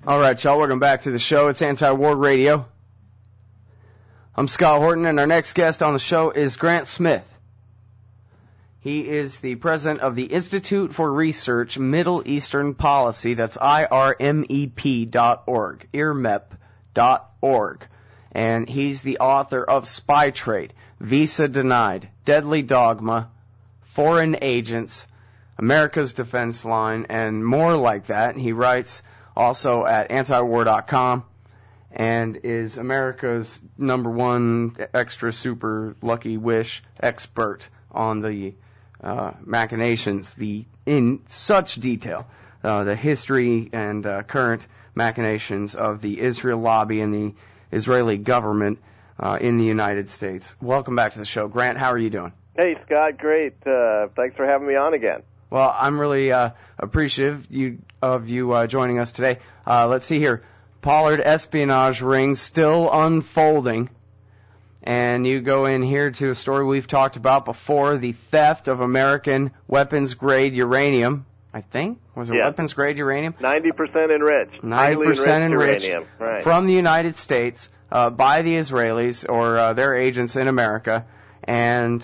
All right, y'all, welcome back to the show. It's Anti-War Radio. I'm Scott Horton, and our next guest on the show is Grant Smith. He is the president of the Institute for Research Middle Eastern Policy. That's IRMEP.org, IRMEP.org. And he's the author of Spy Trade, Visa Denied, Deadly Dogma, Foreign Agents, America's Defense Line, and more like that. He writes also at antiwar.com and is America's #1 extra super lucky wish expert on the machinations, in such detail, the history and current machinations of the Israel lobby and the Israeli government in the United States. Welcome back to the show. Grant, how are you doing? Hey, Scott, great. Thanks for having me on again. Well, I'm really appreciative of you joining us today. Let's see here. Pollard espionage ring still unfolding. And you go in here to a story we've talked about before, the theft of American weapons-grade uranium, I think. Was it weapons-grade uranium? 90% enriched. 90% enriched uranium. Right. From the United States by the Israelis or their agents in America. And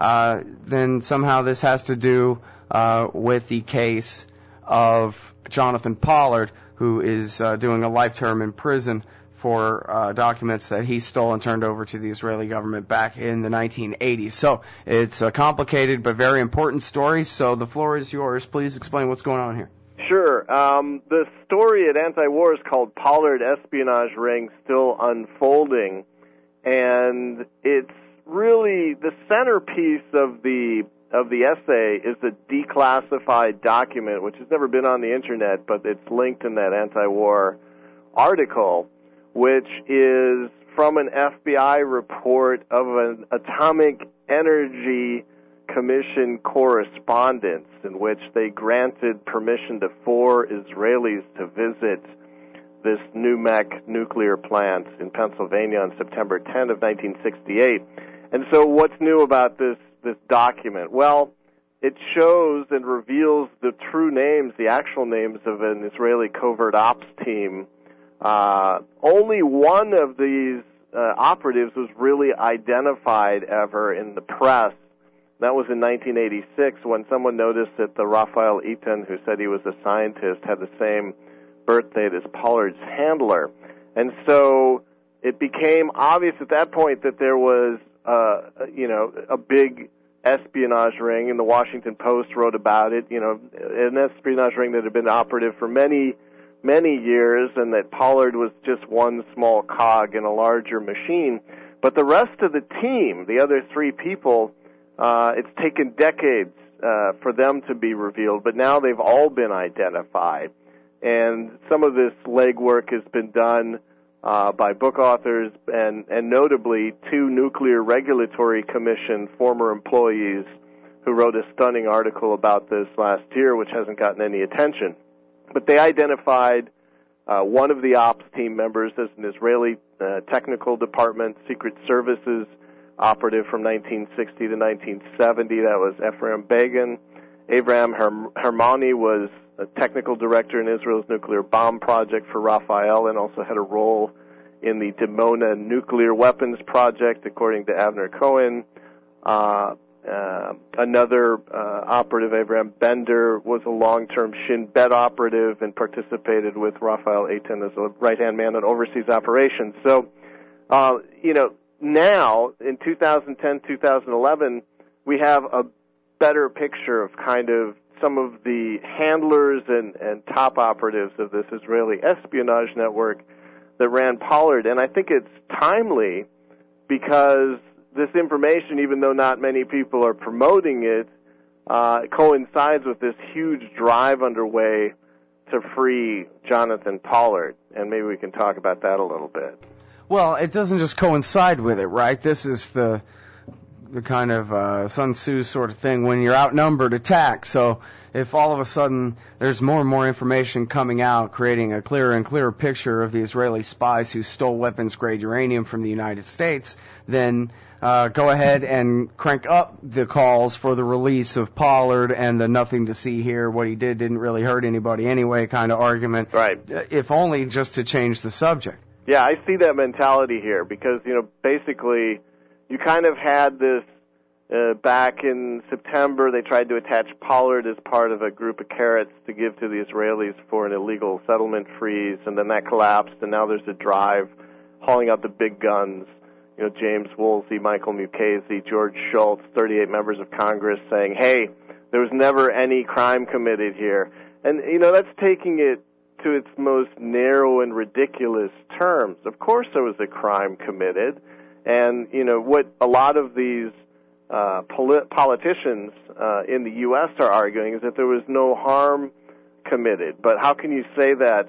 then somehow this has to do with the case of Jonathan Pollard, who is doing a life term in prison for documents that he stole and turned over to the Israeli government back in the 1980s. So it's a complicated but very important story, so the floor is yours. Please explain what's going on here. Sure. The story at Anti-War is called Pollard Espionage Ring Still Unfolding, and it's really the centerpiece of the essay is a declassified document, which has never been on the Internet, but it's linked in that Anti-War article, which is from an FBI report of an Atomic Energy Commission correspondence in which they granted permission to 4 Israelis to visit this New Mech nuclear plant in Pennsylvania on September 10 of 1968. And so what's new about this document? Well, it shows and reveals the true names, the actual names of an Israeli covert ops team. Only one of these operatives was really identified ever in the press. That was in 1986 when someone noticed that the Raphael Eitan, who said he was a scientist, had the same birth date as Pollard's handler. And so it became obvious at that point that there was a big espionage ring, and the Washington Post wrote about it, an espionage ring that had been operative for many years, and that Pollard was just one small cog in a larger machine. But the rest of the team, the other 3 people, it's taken decades for them to be revealed, but now they've all been identified. And some of this legwork has been done by book authors and notably 2 Nuclear Regulatory Commission former employees who wrote a stunning article about this last year, which hasn't gotten any attention. But they identified one of the ops team members as an Israeli technical department, Secret Services operative from 1960 to 1970. That was Ephraim Begin. Abraham Hermani was a technical director in Israel's nuclear bomb project for Raphael and also had a role in the Dimona nuclear weapons project, according to Avner Cohen. Another operative, Abraham Bender, was a long-term Shin Bet operative and participated with Raphael Eitan as a right-hand man on overseas operations. So, now, in 2010, 2011, we have a better picture of kind of some of the handlers and top operatives of this Israeli espionage network that ran Pollard. And I think it's timely because this information, even though not many people are promoting it, coincides with this huge drive underway to free Jonathan Pollard. And maybe we can talk about that a little bit. Well, it doesn't just coincide with it, right? This is the kind of Sun Tzu sort of thing. When you're outnumbered, attack. So if all of a sudden there's more and more information coming out, creating a clearer and clearer picture of the Israeli spies who stole weapons-grade uranium from the United States, then go ahead and crank up the calls for the release of Pollard and the nothing to see here, what he didn't really hurt anybody anyway kind of argument. Right. If only just to change the subject. Yeah, I see that mentality here because, basically you kind of had this back in September. They tried to attach Pollard as part of a group of carrots to give to the Israelis for an illegal settlement freeze, and then that collapsed, and now there's a drive hauling out the big guns. James Woolsey, Michael Mukasey, George Shultz, 38 members of Congress saying, hey, there was never any crime committed here. And, that's taking it to its most narrow and ridiculous terms. Of course there was a crime committed. And, what a lot of these politicians in the U.S. are arguing is that there was no harm committed. But how can you say that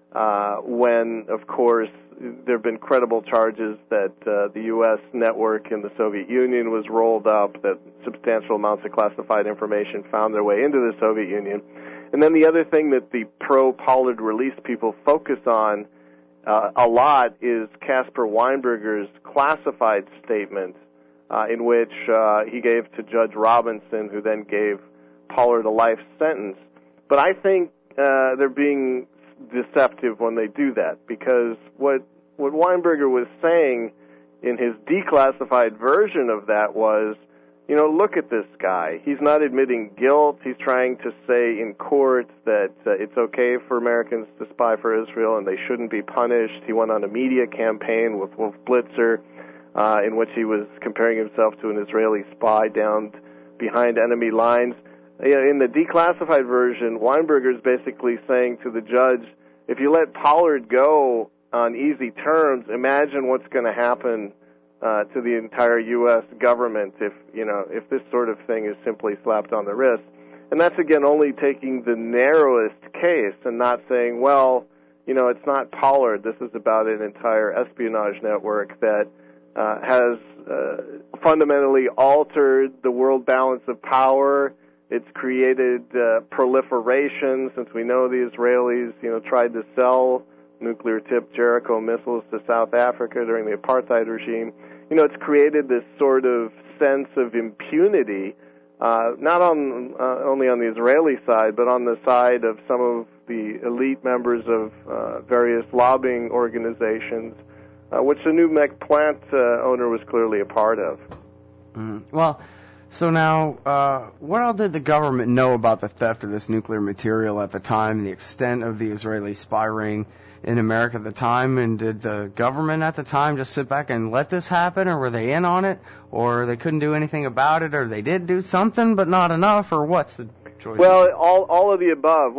when, of course, there have been credible charges that the U.S. network in the Soviet Union was rolled up, that substantial amounts of classified information found their way into the Soviet Union. And then the other thing that the pro-Pollard release people focus on a lot is Caspar Weinberger's classified statement in which he gave to Judge Robinson, who then gave Pollard a life sentence. But I think they're being deceptive when they do that, because what Weinberger was saying in his declassified version of that was, look at this guy. He's not admitting guilt. He's trying to say in court that it's okay for Americans to spy for Israel and they shouldn't be punished. He went on a media campaign with Wolf Blitzer in which he was comparing himself to an Israeli spy down behind enemy lines. In the declassified version, Weinberger is basically saying to the judge, if you let Pollard go on easy terms, imagine what's going to happen to the entire U.S. government if this sort of thing is simply slapped on the wrist. And that's, again, only taking the narrowest case and not saying, well, it's not Pollard. This is about an entire espionage network that has fundamentally altered the world balance of power. It's created proliferation, since we know the Israelis, tried to sell nuclear-tipped Jericho missiles to South Africa during the apartheid regime. It's created this sort of sense of impunity, not only on the Israeli side, but on the side of some of the elite members of various lobbying organizations, which the New Mech plant owner was clearly a part of. Well, so now, what all did the government know about the theft of this nuclear material at the time, the extent of the Israeli spy ring in America at the time, and did the government at the time just sit back and let this happen, or were they in on it, or they couldn't do anything about it, or they did do something but not enough, or what's the choice? Well, all of the above.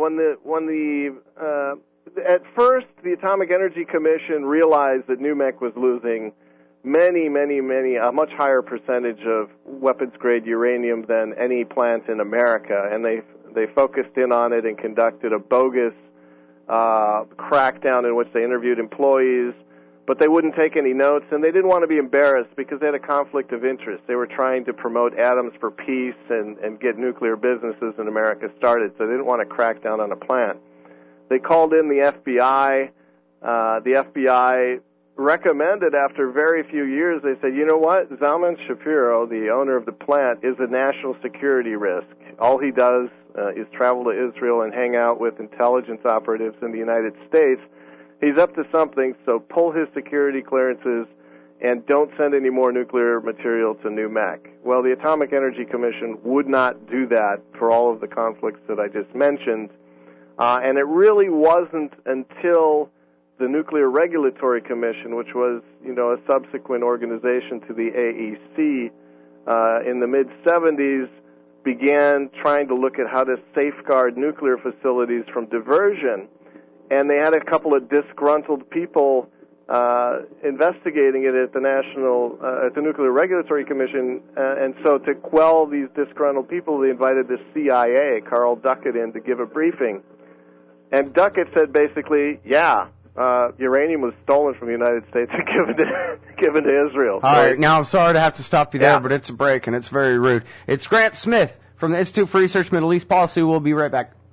At first, the Atomic Energy Commission realized that NUMEC was losing a much higher percentage of weapons-grade uranium than any plant in America, and they focused in on it and conducted a bogus crackdown in which they interviewed employees, but they wouldn't take any notes, and they didn't want to be embarrassed because they had a conflict of interest. They were trying to promote atoms for peace and get nuclear businesses in America started, so they didn't want to crack down on a plant. They called in the FBI. The FBI recommended, after very few years, they said, you know what, Zalman Shapiro, the owner of the plant, is a national security risk. All he does is travel to Israel and hang out with intelligence operatives in the United States. He's up to something, so pull his security clearances and don't send any more nuclear material to NUMEC. Well, the Atomic Energy Commission would not do that for all of the conflicts that I just mentioned, and it really wasn't until the Nuclear Regulatory Commission, which was, a subsequent organization to the AEC, in the mid-'70s, began trying to look at how to safeguard nuclear facilities from diversion. And they had a couple of disgruntled people investigating it at the Nuclear Regulatory Commission. And so to quell these disgruntled people, they invited the CIA, Carl Duckett, in to give a briefing. And Duckett said basically, uranium was stolen from the United States and given to Israel. All right, now I'm sorry to have to stop you there, but it's a break, and it's very rude. It's Grant Smith from the Institute for Research Middle East Policy. We'll be right back.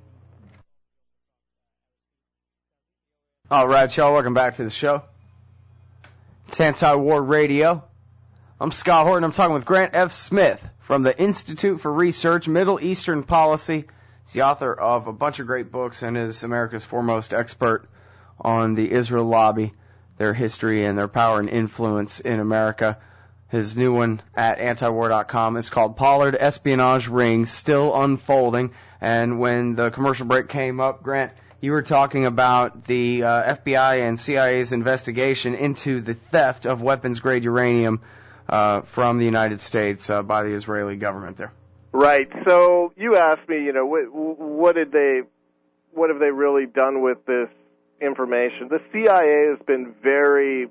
All right, y'all, welcome back to the show. It's Anti-War Radio. I'm Scott Horton. I'm talking with Grant F. Smith from the Institute for Research Middle Eastern Policy. He's the author of a bunch of great books and is America's foremost expert on the Israel lobby, their history, and their power and influence in America. His new one at antiwar.com is called Pollard Espionage Ring, Still Unfolding. And when the commercial break came up, Grant, you were talking about the FBI and CIA's investigation into the theft of weapons-grade uranium from the United States by the Israeli government there. Right. So you asked me, what have they really done with this information? The CIA has been very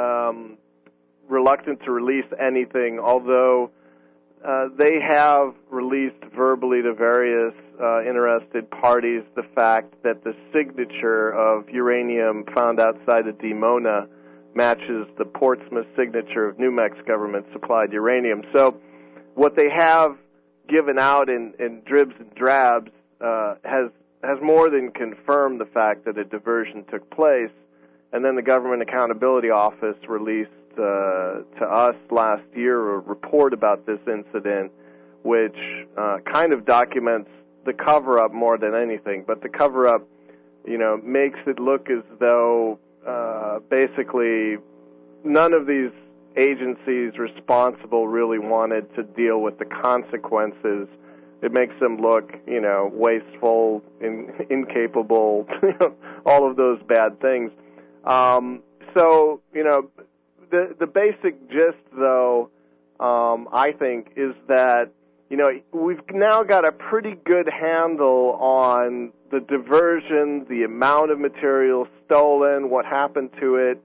reluctant to release anything, although they have released verbally to various interested parties the fact that the signature of uranium found outside of Dimona matches the Portsmouth signature of New Mexico government-supplied uranium. So what they have given out in dribs and drabs has more than confirmed the fact that a diversion took place. And then the Government Accountability Office released to us last year a report about this incident, which kind of documents the cover-up more than anything. But the cover-up, makes it look as though basically none of these agencies responsible really wanted to deal with the consequences. It makes them look, wasteful, incapable, all of those bad things. So, the basic gist, though, I think, is that, we've now got a pretty good handle on the diversion, the amount of material stolen, what happened to it,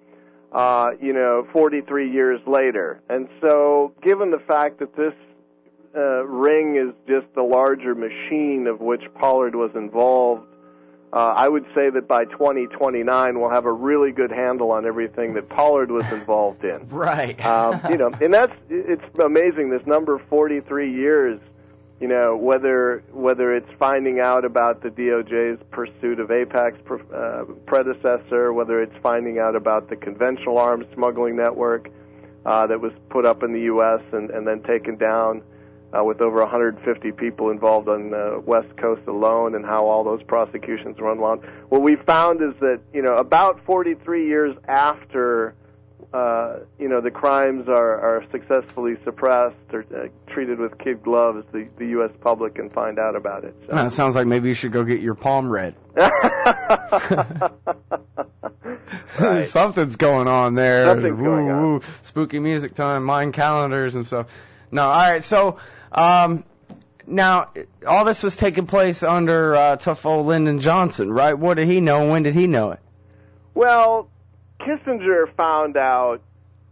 43 years later. And so, given the fact that this ring is just the larger machine of which Pollard was involved, I would say that by 2029 we'll have a really good handle on everything that Pollard was involved in. Right. And it's amazing, this number 43 years, whether it's finding out about the DOJ's pursuit of AIPAC's predecessor, whether it's finding out about the conventional arms smuggling network that was put up in the U.S. and then taken down with over 150 people involved on the West Coast alone, and how all those prosecutions run long. What we found is that, about 43 years after, the crimes are successfully suppressed or treated with kid gloves, the U.S. public can find out about it. So. It sounds like maybe you should go get your palm read. Right. Something's going on there. Something's going on. Spooky music time, mind calendars and stuff. No, all right, so now all this was taking place under tough old Lyndon Johnson, right? What did he know? When did he know it? Well, Kissinger found out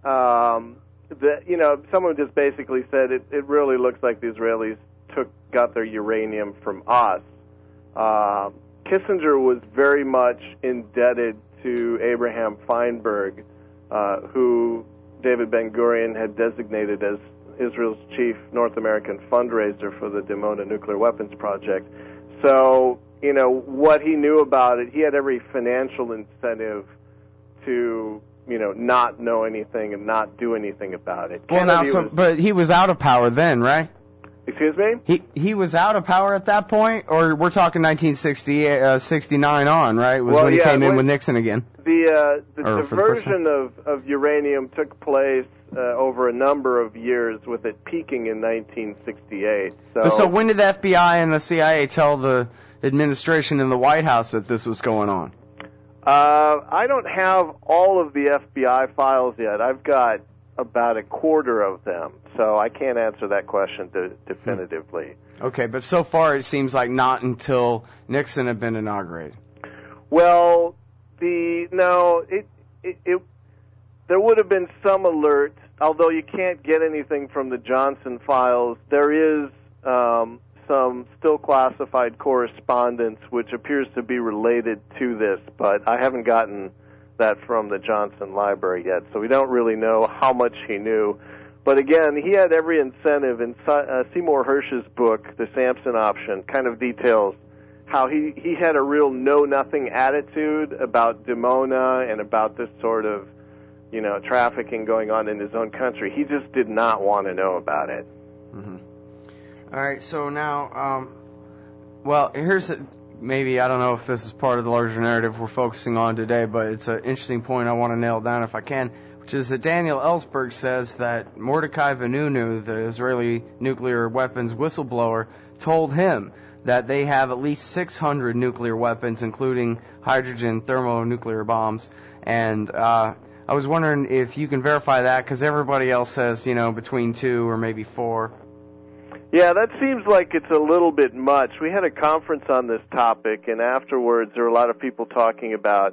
that, someone just basically said it really looks like the Israelis got their uranium from us. Kissinger was very much indebted to Abraham Feinberg, who David Ben-Gurion had designated as Israel's chief North American fundraiser for the Dimona nuclear weapons project. So, what he knew about it, he had every financial incentive to, not know anything and not do anything about it. Well, but he was out of power then, right? Excuse me? He was out of power at that point, or we're talking 1969 on, right? Was when he came in with Nixon again. The diversion of uranium took place over a number of years, with it peaking in 1968. So when did the FBI and the CIA tell the administration in the White House that this was going on? I don't have all of the FBI files yet. I've got about a quarter of them, so I can't answer that question definitively. Okay, but so far it seems like not until Nixon had been inaugurated. Well, there would have been some alert, although you can't get anything from the Johnson files. There is some still classified correspondence which appears to be related to this, but I haven't gotten that from the Johnson library yet, so we don't really know how much he knew. But again, he had every incentive. In Seymour Hersh's book, The Samson Option, kind of details how he had a real know-nothing attitude about Dimona and about this sort of, trafficking going on in his own country. He just did not want to know about it. Mm-hmm. All right, so now, here's maybe, I don't know if this is part of the larger narrative we're focusing on today, but it's an interesting point I want to nail down if I can, which is that Daniel Ellsberg says that Mordecai Vanunu, the Israeli nuclear weapons whistleblower, told him that they have at least 600 nuclear weapons, including hydrogen thermonuclear bombs. And I was wondering if you can verify that, because everybody else says, between 2 or maybe 4. Yeah, that seems like it's a little bit much. We had a conference on this topic, and afterwards there were a lot of people talking about,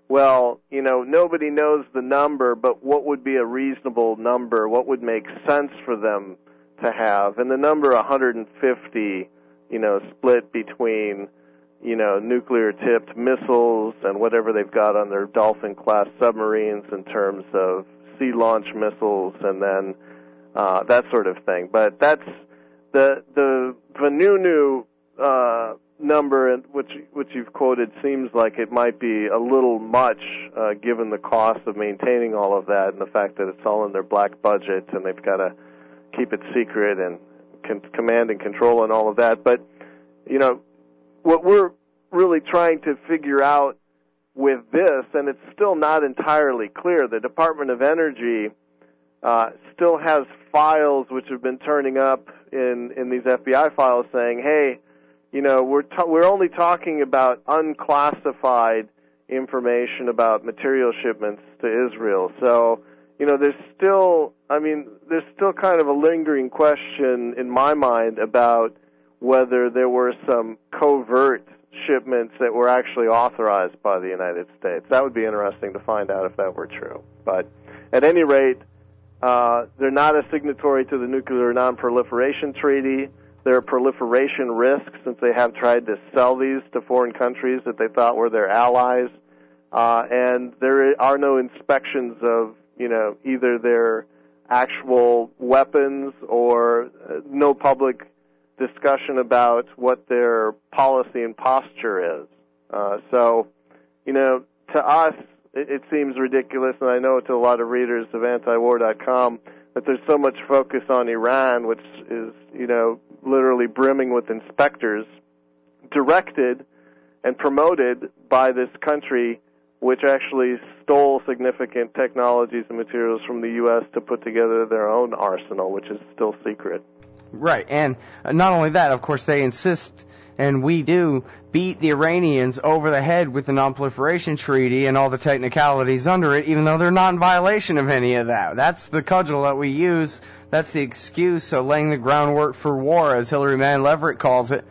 nobody knows the number, but what would be a reasonable number? What would make sense for them to have? And the number 150, split between, nuclear-tipped missiles and whatever they've got on their Dolphin-class submarines in terms of sea-launch missiles and then that sort of thing. But that's the Vanunu number, which you've quoted, seems like it might be a little much given the cost of maintaining all of that and the fact that it's all in their black budget and they've got to keep it secret and command and control and all of that. But, what we're really trying to figure out with this, and it's still not entirely clear, the Department of Energy still has files which have been turning up in these FBI files saying, hey, we're only talking about unclassified information about material shipments to Israel. So, there's still kind of a lingering question in my mind about whether there were some covert shipments that were actually authorized by the United States. That would be interesting to find out if that were true. But at any rate, they're not a signatory to the Nuclear Non-Proliferation Treaty. There are proliferation risks since they have tried to sell these to foreign countries that they thought were their allies. And there are no inspections of, either their actual weapons or no public discussion about what their policy and posture is. So, to us, it seems ridiculous, and I know to a lot of readers of antiwar.com, that there's so much focus on Iran, which is, literally brimming with inspectors, directed and promoted by this country, which actually stole significant technologies and materials from the U.S. to put together their own arsenal, which is still secret. Right, and not only that, of course, they insist, and we do, beat the Iranians over the head with the Non-Proliferation Treaty and all the technicalities under it, even though they're not in violation of any of that. That's the cudgel that we use. That's the excuse, so laying the groundwork for war, as Hilary Mann Leverett calls it.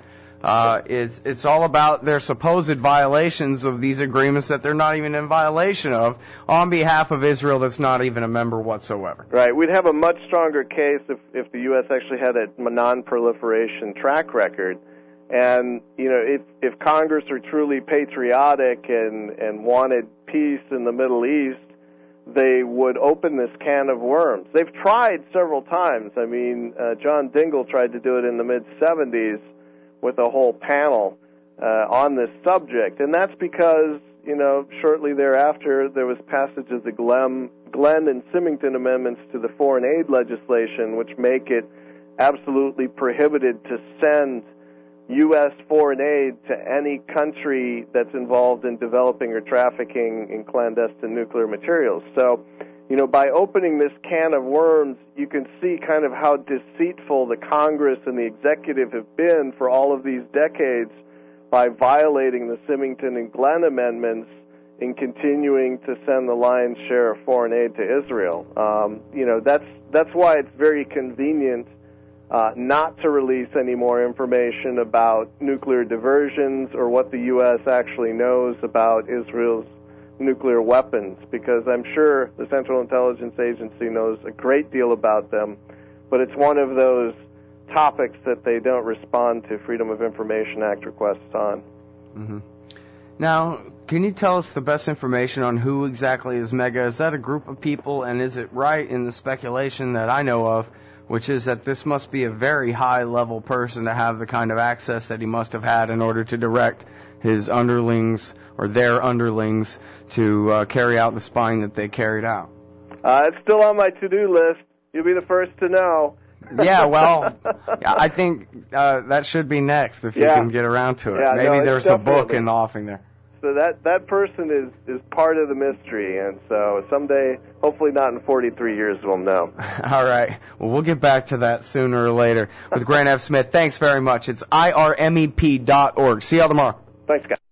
It's all about their supposed violations of these agreements that they're not even in violation of on behalf of Israel that's not even a member whatsoever. Right. We'd have a much stronger case if the U.S. actually had a non-proliferation track record. And, if Congress are truly patriotic and wanted peace in the Middle East, they would open this can of worms. They've tried several times. I mean, John Dingell tried to do it in the mid-'70s with a whole panel on this subject. And that's because, shortly thereafter, there was passage of the Glenn and Symington amendments to the foreign aid legislation, which make it absolutely prohibited to send U.S. foreign aid to any country that's involved in developing or trafficking in clandestine nuclear materials. So, by opening this can of worms, you can see kind of how deceitful the Congress and the executive have been for all of these decades by violating the Symington and Glenn amendments in continuing to send the lion's share of foreign aid to Israel. That's why it's very convenient not to release any more information about nuclear diversions or what the U.S. actually knows about Israel's nuclear weapons, because I'm sure the Central Intelligence Agency knows a great deal about them, but it's one of those topics that they don't respond to Freedom of Information Act requests on. Mm-hmm. Now, can you tell us the best information on who exactly is Mega? Is that a group of people, and is it right in the speculation that I know of, which is that this must be a very high-level person to have the kind of access that he must have had in order to direct his underlings or their underlings to carry out the spying that they carried out? It's still on my to-do list. You'll be the first to know. Yeah, well, I think that should be next if you can get around to it. Yeah, Maybe there's a book in the offing there. So that person is part of the mystery, and so someday, hopefully not in 43 years, we'll know. All right. Well, we'll get back to that sooner or later with Grant F. Smith. Thanks very much. It's irmep.org. See y'all tomorrow. Thanks, guys.